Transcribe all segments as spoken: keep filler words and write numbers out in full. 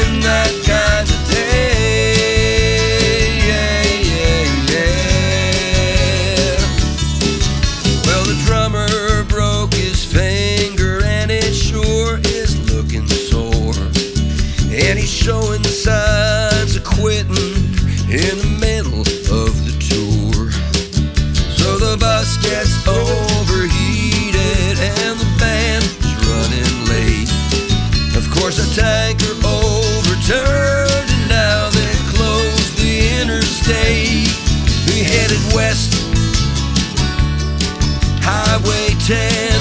been that kind of day. Yeah, yeah, yeah. Well, the drummer broke his finger and it sure is looking sore. And he's showing the signs of quitting in the middle of the tour. So the bus gets overheated and the band is running late. Of course a tanker overturned and now they closed the interstate. We headed west, Highway ten,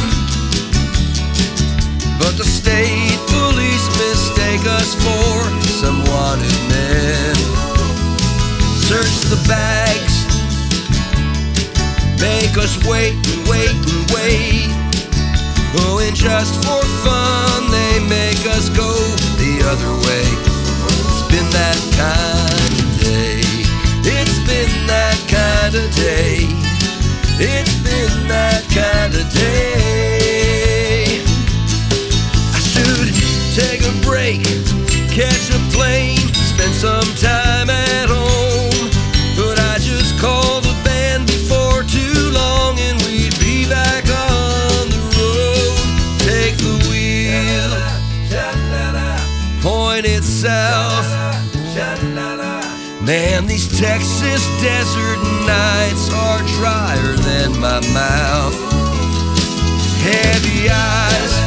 but the state police mistake us for some wanted men. Search the bags, make us wait and wait and wait. Oh, and just for fun they make us go the other way. It's been that kind of day. It's been that kind of day. It's been that kind of day. I should take a break, catch a plane, spend some time at home. But I just called the band before too long and we'd be back on the road. Take the wheel, point it south. Man, these Texas desert nights are drier than my mouth. Heavy eyes,